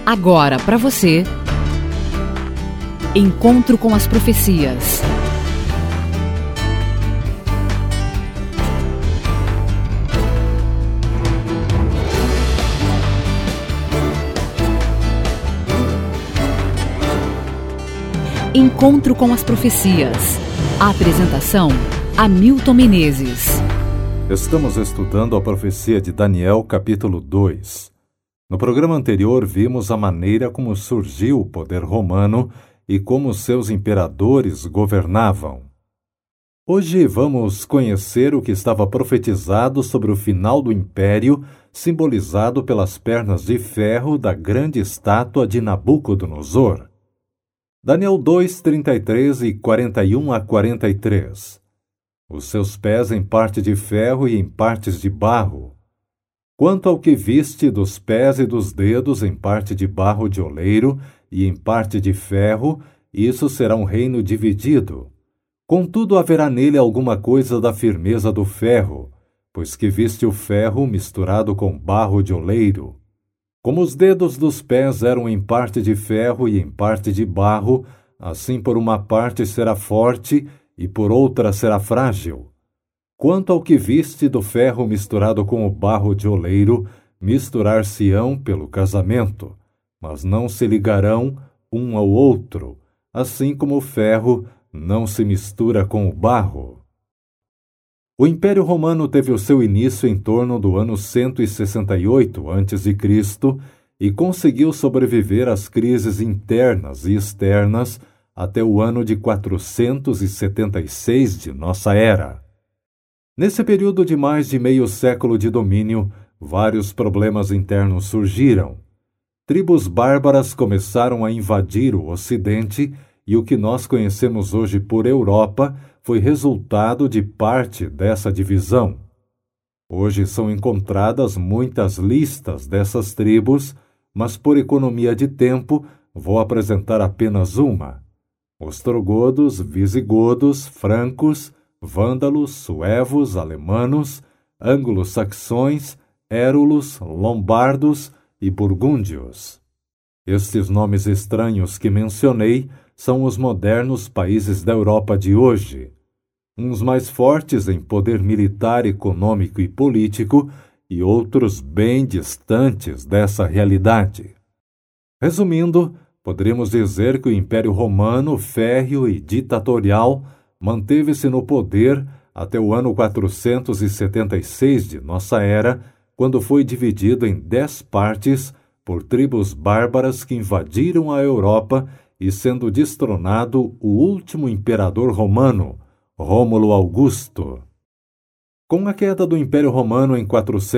Agora para você, Encontro com as Profecias. Encontro com as Profecias. A apresentação: Hamilton Menezes. Estamos estudando a profecia de Daniel, capítulo 2. No programa anterior, vimos a maneira como surgiu o poder romano e como seus imperadores governavam. Hoje vamos conhecer o que estava profetizado sobre o final do império, simbolizado pelas pernas de ferro da grande estátua de Nabucodonosor. Daniel 2, 33 e 41 a 43. Os seus pés em parte de ferro e em partes de barro. Quanto ao que viste dos pés e dos dedos em parte de barro de oleiro e em parte de ferro, isso será um reino dividido. Contudo, haverá nele alguma coisa da firmeza do ferro, pois que viste o ferro misturado com barro de oleiro. Como os dedos dos pés eram em parte de ferro e em parte de barro, assim por uma parte será forte e por outra será frágil. Quanto ao que viste do ferro misturado com o barro de oleiro, misturar-se-ão pelo casamento, mas não se ligarão um ao outro, assim como o ferro não se mistura com o barro. O Império Romano teve o seu início em torno do ano 168 a.C. e conseguiu sobreviver às crises internas e externas até o ano de 476 de nossa era. Nesse período de mais de meio século de domínio, vários problemas internos surgiram. Tribos bárbaras começaram a invadir o Ocidente e o que nós conhecemos hoje por Europa foi resultado de parte dessa divisão. Hoje são encontradas muitas listas dessas tribos, mas por economia de tempo vou apresentar apenas uma: ostrogodos, visigodos, francos, vândalos, suevos, alemanos, anglo-saxões, érulos, lombardos e burgúndios. Estes nomes estranhos que mencionei são os modernos países da Europa de hoje, uns mais fortes em poder militar, econômico e político, e outros bem distantes dessa realidade. Resumindo, poderíamos dizer que o Império Romano, férreo e ditatorial, manteve-se no poder até o ano 476 de nossa era, quando foi dividido em 10 partes por tribos bárbaras que invadiram a Europa e sendo destronado o último imperador romano, Rômulo Augusto. Com a queda do Império Romano em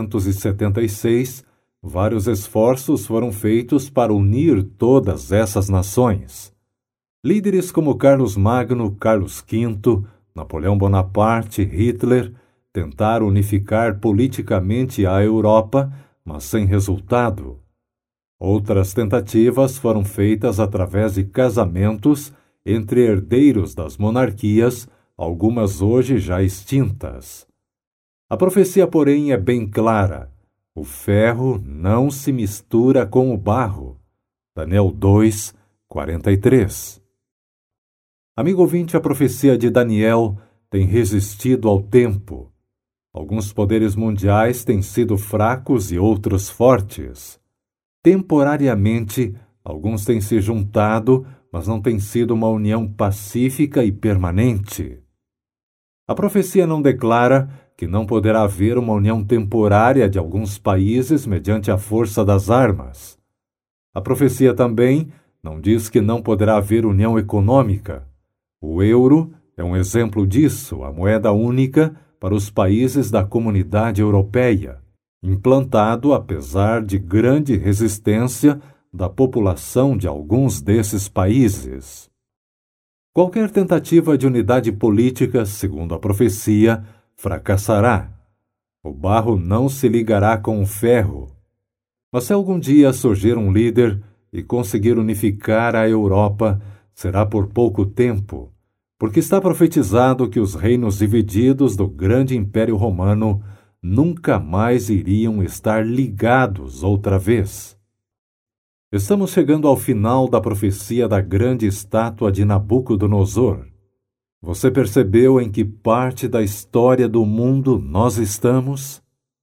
476, vários esforços foram feitos para unir todas essas nações. Líderes como Carlos Magno, Carlos V, Napoleão Bonaparte, Hitler tentaram unificar politicamente a Europa, mas sem resultado. Outras tentativas foram feitas através de casamentos entre herdeiros das monarquias, algumas hoje já extintas. A profecia, porém, é bem clara: o ferro não se mistura com o barro. Daniel 2, 43. Amigo ouvinte, a profecia de Daniel tem resistido ao tempo. Alguns poderes mundiais têm sido fracos e outros fortes. Temporariamente, alguns têm se juntado, mas não tem sido uma união pacífica e permanente. A profecia não declara que não poderá haver uma união temporária de alguns países mediante a força das armas. A profecia também não diz que não poderá haver união econômica. O euro é um exemplo disso, a moeda única para os países da Comunidade Europeia, implantado apesar de grande resistência da população de alguns desses países. Qualquer tentativa de unidade política, segundo a profecia, fracassará. O barro não se ligará com o ferro. Mas se algum dia surgir um líder e conseguir unificar a Europa, será por pouco tempo, porque está profetizado que os reinos divididos do grande Império Romano nunca mais iriam estar ligados outra vez. Estamos chegando ao final da profecia da grande estátua de Nabucodonosor. Você percebeu em que parte da história do mundo nós estamos?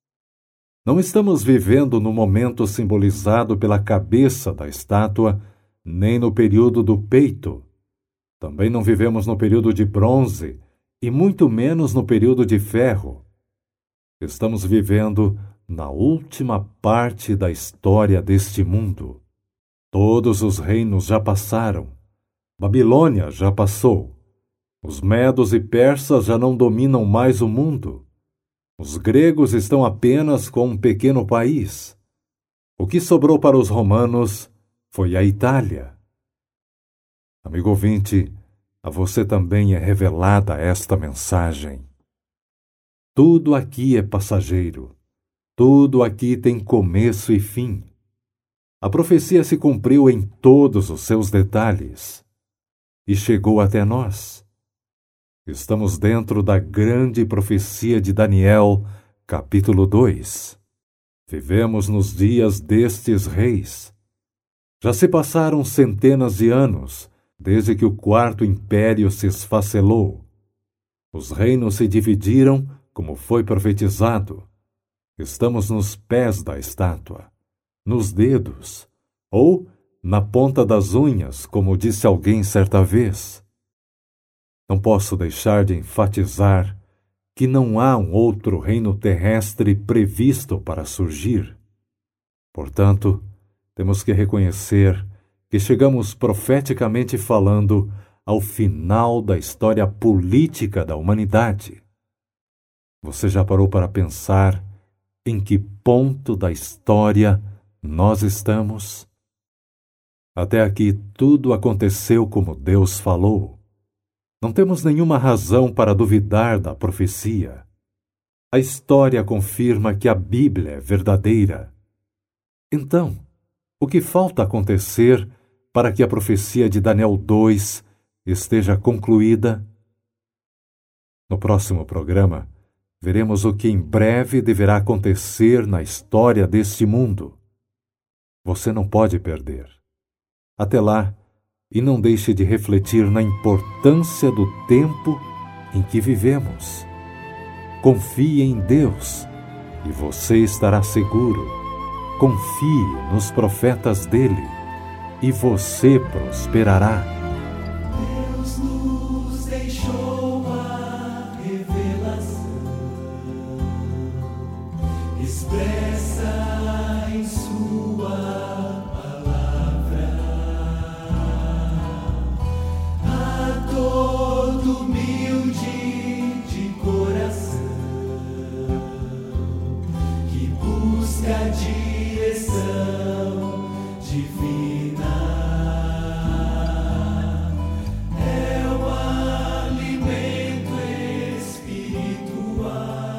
Não estamos vivendo no momento simbolizado pela cabeça da estátua, nem no período do peito. Também não vivemos no período de bronze, e muito menos no período de ferro. Estamos vivendo na última parte da história deste mundo. Todos os reinos já passaram. Babilônia já passou. Os medos e persas já não dominam mais o mundo. Os gregos estão apenas com um pequeno país. O que sobrou para os romanos foi a Itália. Amigo ouvinte, a você também é revelada esta mensagem. Tudo aqui é passageiro. Tudo aqui tem começo e fim. A profecia se cumpriu em todos os seus detalhes e chegou até nós. Estamos dentro da grande profecia de Daniel, capítulo 2. Vivemos nos dias destes reis. Já se passaram centenas de anos desde que o quarto império se esfacelou. Os reinos se dividiram, como foi profetizado. Estamos nos pés da estátua, nos dedos, ou na ponta das unhas, como disse alguém certa vez. Não posso deixar de enfatizar que não há um outro reino terrestre previsto para surgir. Portanto, temos que reconhecer que chegamos profeticamente falando ao final da história política da humanidade. Você já parou para pensar em que ponto da história nós estamos? Até aqui tudo aconteceu como Deus falou. Não temos nenhuma razão para duvidar da profecia. A história confirma que a Bíblia é verdadeira. Então, o que falta acontecer para que a profecia de Daniel 2 esteja concluída? No próximo programa, veremos o que em breve deverá acontecer na história deste mundo. Você não pode perder. Até lá, e não deixe de refletir na importância do tempo em que vivemos. Confie em Deus e você estará seguro. Confie nos profetas dele e você prosperará. Deus nos deixou a revelação expressa em sua palavra a todo humilde de coração que busca a direção divina. É o alimento espiritual,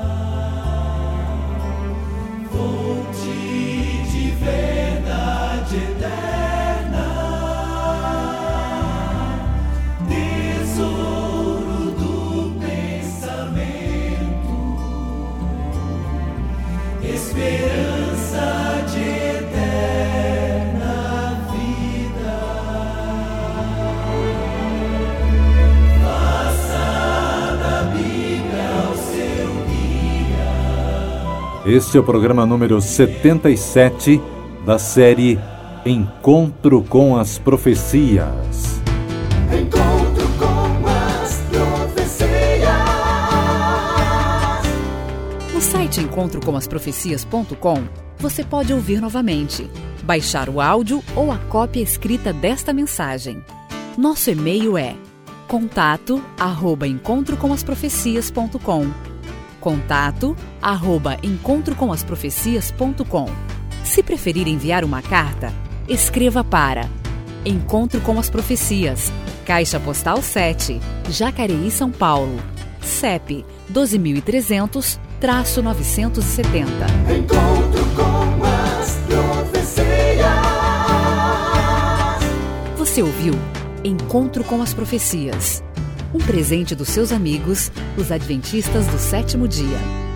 fonte de verdade eterna, tesouro do pensamento, esperança de eterna vida. Faça da Bíblia o seu guia. Este é o programa número 77 da série Encontro com as Profecias. Encontro com as profecias. No site encontrocomasprofecias.com, você pode ouvir novamente, baixar o áudio ou a cópia escrita desta mensagem. Nosso e-mail é contato@encontrocomasprofecias.com. contato@encontrocomasprofecias.com. Se preferir enviar uma carta, escreva para Encontro com as Profecias, Caixa Postal 7, Jacareí, São Paulo, CEP 12.300-970. Encontro com as profecias. Você ouviu Encontro com as Profecias, um presente dos seus amigos, os Adventistas do Sétimo Dia.